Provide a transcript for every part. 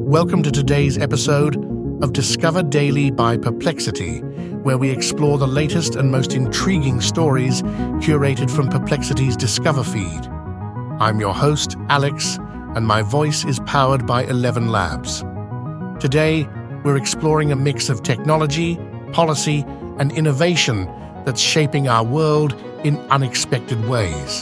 Welcome to today's episode of Discover Daily by Perplexity, where we explore the latest and most intriguing stories curated from Perplexity's Discover feed. I'm your host, Alex, and my voice is powered by 11 Labs. Today, we're exploring a mix of technology, policy, and innovation that's shaping our world in unexpected ways.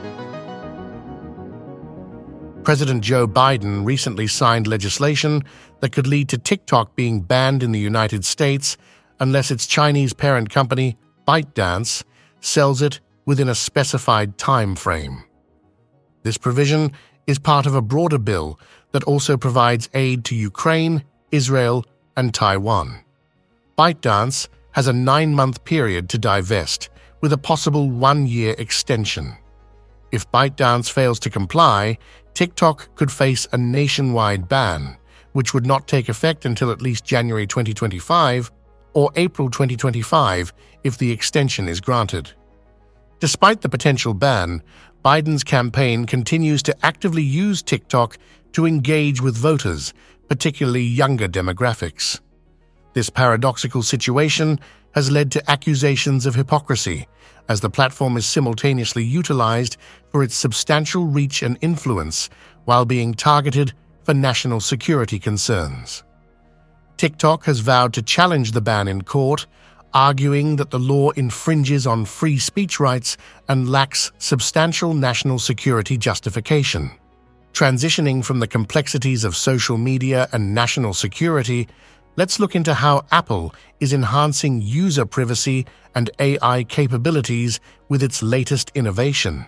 President Joe Biden recently signed legislation that could lead to TikTok being banned in the United States unless its Chinese parent company, ByteDance, sells it within a specified time frame. This provision is part of a broader bill that also provides aid to Ukraine, Israel, and Taiwan. ByteDance has a 9-month period to divest, with a possible 1-year extension. If ByteDance fails to comply, TikTok could face a nationwide ban, which would not take effect until at least January 2025 or April 2025 if the extension is granted. Despite the potential ban, Biden's campaign continues to actively use TikTok to engage with voters, particularly younger demographics. This paradoxical situation has led to accusations of hypocrisy, as the platform is simultaneously utilized for its substantial reach and influence while being targeted for national security concerns. TikTok has vowed to challenge the ban in court, arguing that the law infringes on free speech rights and lacks substantial national security justification. Transitioning from the complexities of social media and national security, let's look into how Apple is enhancing user privacy and AI capabilities with its latest innovation.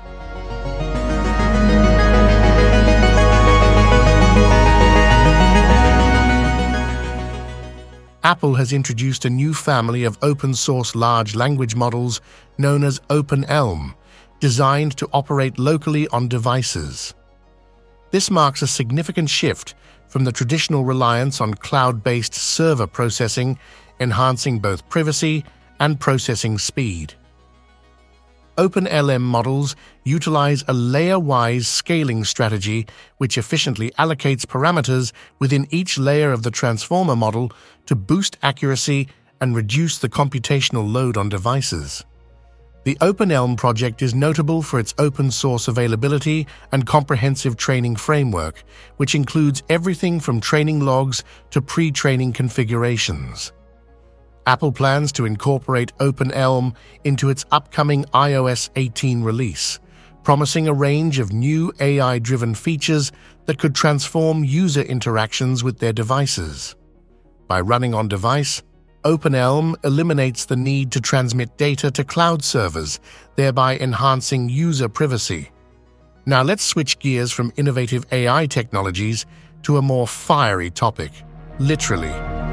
Apple has introduced a new family of open-source large language models known as OpenELM, designed to operate locally on devices. This marks a significant shift from the traditional reliance on cloud-based server processing, enhancing both privacy and processing speed. OpenELM models utilize a layer-wise scaling strategy which efficiently allocates parameters within each layer of the transformer model to boost accuracy and reduce the computational load on devices. The OpenELM project is notable for its open-source availability and comprehensive training framework, which includes everything from training logs to pre-training configurations. Apple plans to incorporate OpenELM into its upcoming iOS 18 release, promising a range of new AI-driven features that could transform user interactions with their devices. By running on-device, OpenELM eliminates the need to transmit data to cloud servers, thereby enhancing user privacy. Now let's switch gears from innovative AI technologies to a more fiery topic, literally.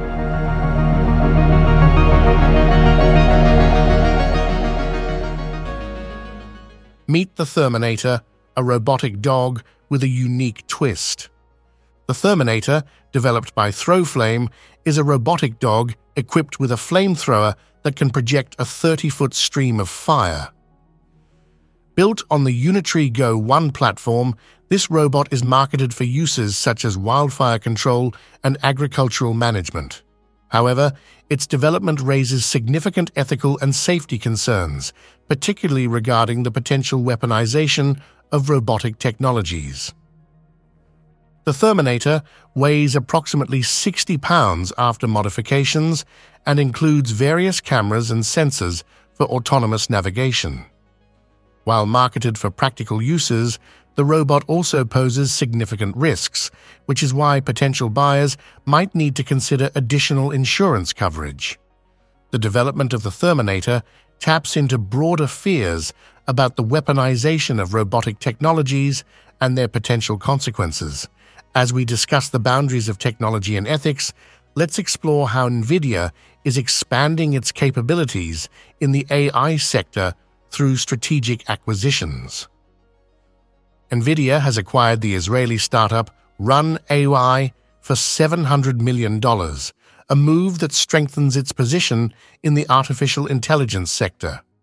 Meet the Therminator, a robotic dog with a unique twist. The Therminator, developed by Throwflame, is a robotic dog equipped with a flamethrower that can project a 30-foot stream of fire. Built on the Unitree Go 1 platform, this robot is marketed for uses such as wildfire control and agricultural management. However, its development raises significant ethical and safety concerns, particularly regarding the potential weaponization of robotic technologies. The Therminator weighs approximately 60 pounds after modifications and includes various cameras and sensors for autonomous navigation. While marketed for practical uses, the robot also poses significant risks, which is why potential buyers might need to consider additional insurance coverage. The development of the Therminator taps into broader fears about the weaponization of robotic technologies and their potential consequences. As we discuss the boundaries of technology and ethics, let's explore how NVIDIA is expanding its capabilities in the AI sector through strategic acquisitions. NVIDIA has acquired the Israeli startup Run AI for $700 million, a move that strengthens its position in the artificial intelligence sector.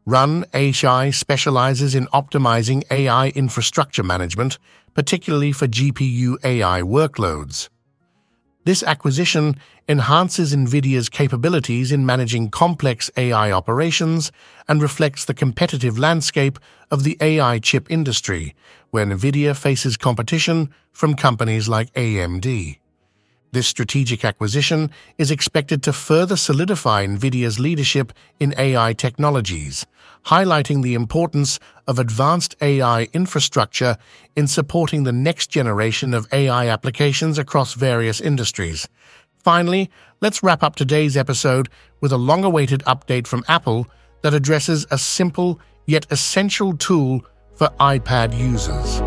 Run AI specializes in optimizing AI infrastructure management, particularly for GPU AI workloads. This acquisition enhances NVIDIA's capabilities in managing complex AI operations and reflects the competitive landscape of the AI chip industry, where NVIDIA faces competition from companies like AMD. This strategic acquisition is expected to further solidify NVIDIA's leadership in AI technologies, highlighting the importance of advanced AI infrastructure in supporting the next generation of AI applications across various industries. Finally, let's wrap up today's episode with a long-awaited update from Apple that addresses a simple yet essential tool for iPad users.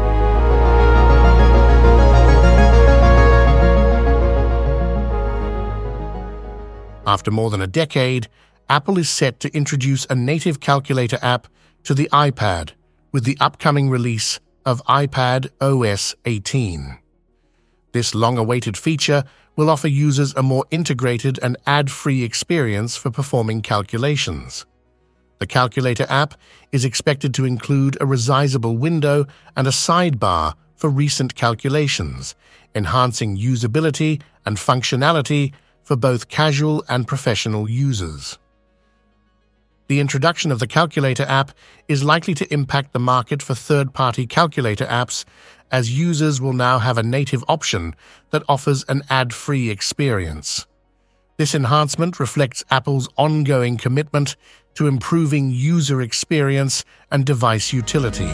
After more than a decade, Apple is set to introduce a native calculator app to the iPad with the upcoming release of iPad OS 18. This long-awaited feature will offer users a more integrated and ad-free experience for performing calculations. The calculator app is expected to include a resizable window and a sidebar for recent calculations, enhancing usability and functionality for both casual and professional users. The introduction of the calculator app is likely to impact the market for third-party calculator apps, as users will now have a native option that offers an ad-free experience. This enhancement reflects Apple's ongoing commitment to improving user experience and device utility.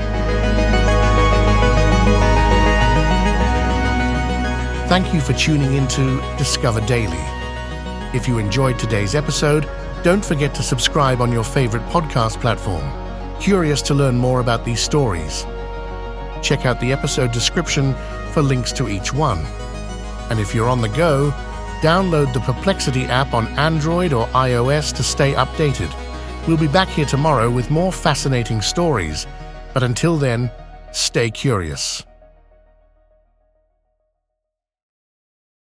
Thank you for tuning into Discover Daily. If you enjoyed today's episode, don't forget to subscribe on your favorite podcast platform. Curious to learn more about these stories? Check out the episode description for links to each one. And if you're on the go, download the Perplexity app on Android or iOS to stay updated. We'll be back here tomorrow with more fascinating stories. But until then, stay curious.